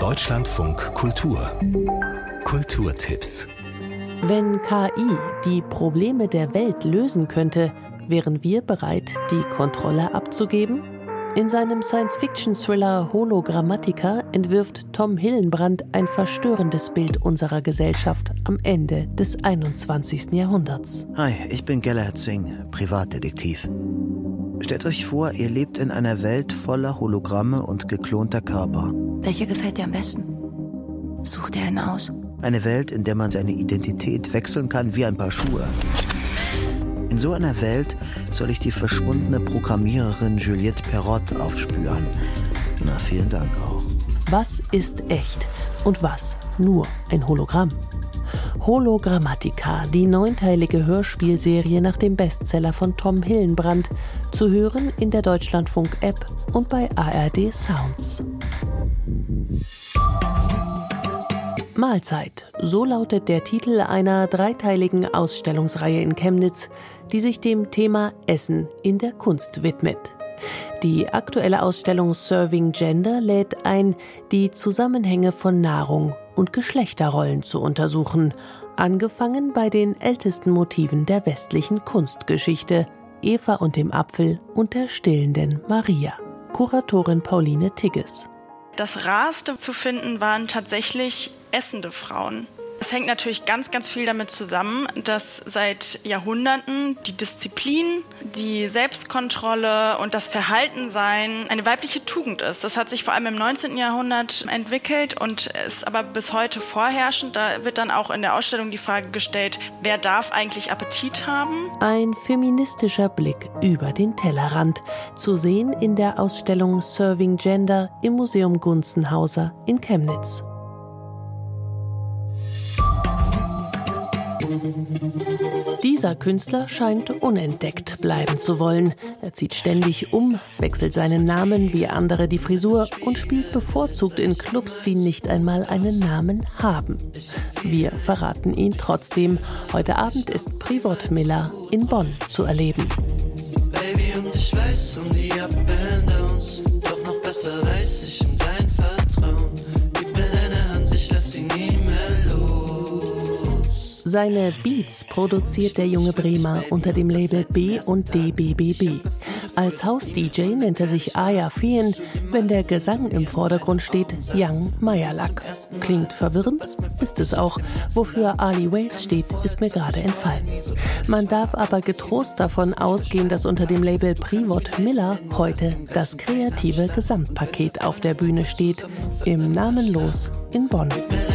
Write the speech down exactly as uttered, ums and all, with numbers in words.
Deutschlandfunk Kultur. Kulturtipps. Wenn K I die Probleme der Welt lösen könnte, wären wir bereit, die Kontrolle abzugeben? In seinem Science-Fiction-Thriller Hologrammatica entwirft Tom Hillenbrand ein verstörendes Bild unserer Gesellschaft am Ende des einundzwanzigsten Jahrhunderts. Hi, ich bin Gellert Singh, Privatdetektiv. Stellt euch vor, ihr lebt in einer Welt voller Hologramme und geklonter Körper. Welcher gefällt dir am besten? Such dir einen aus. Eine Welt, in der man seine Identität wechseln kann wie ein Paar Schuhe. In so einer Welt soll ich die verschwundene Programmiererin Juliette Perrott aufspüren. Na, vielen Dank auch. Was ist echt und was nur ein Hologramm? Hologrammatica, die neunteilige Hörspielserie nach dem Bestseller von Tom Hillenbrand, zu hören in der Deutschlandfunk-App und bei A R D Sounds. Mahlzeit, so lautet der Titel einer dreiteiligen Ausstellungsreihe in Chemnitz, die sich dem Thema Essen in der Kunst widmet. Die aktuelle Ausstellung Serving Gender lädt ein, die Zusammenhänge von Nahrung und Geschlechterrollen zu untersuchen, angefangen bei den ältesten Motiven der westlichen Kunstgeschichte, Eva und dem Apfel und der stillenden Maria. Kuratorin Pauline Tigges. Das Rarste zu finden waren tatsächlich essende Frauen. Es hängt natürlich ganz, ganz viel damit zusammen, dass seit Jahrhunderten die Disziplin, die Selbstkontrolle und das Verhaltensein eine weibliche Tugend ist. Das hat sich vor allem im neunzehnten Jahrhundert entwickelt und ist aber bis heute vorherrschend. Da wird dann auch in der Ausstellung die Frage gestellt, wer darf eigentlich Appetit haben? Ein feministischer Blick über den Tellerrand, zu sehen in der Ausstellung Serving Gender im Museum Gunzenhauser in Chemnitz. Dieser Künstler scheint unentdeckt bleiben zu wollen. Er zieht ständig um, wechselt seinen Namen wie andere die Frisur und spielt bevorzugt in Clubs, die nicht einmal einen Namen haben. Wir verraten ihn trotzdem. Heute Abend ist Privot Miller in Bonn zu erleben. Baby, und ich weiß um die Up and Downs, doch noch besser weiß ich um dein Vertrauen. Gib mir deine Hand, ich lass sie nie mehr los. Seine Beats produziert der junge Bremer unter dem Label B und D B B B. Als Haus-D J nennt er sich Aya Feen, wenn der Gesang im Vordergrund steht, Young Meyerlack. Klingt verwirrend? Ist es auch. Wofür Ali Wales steht, ist mir gerade entfallen. Man darf aber getrost davon ausgehen, dass unter dem Label Privot Miller heute das kreative Gesamtpaket auf der Bühne steht. Im Namenlos in Bonn.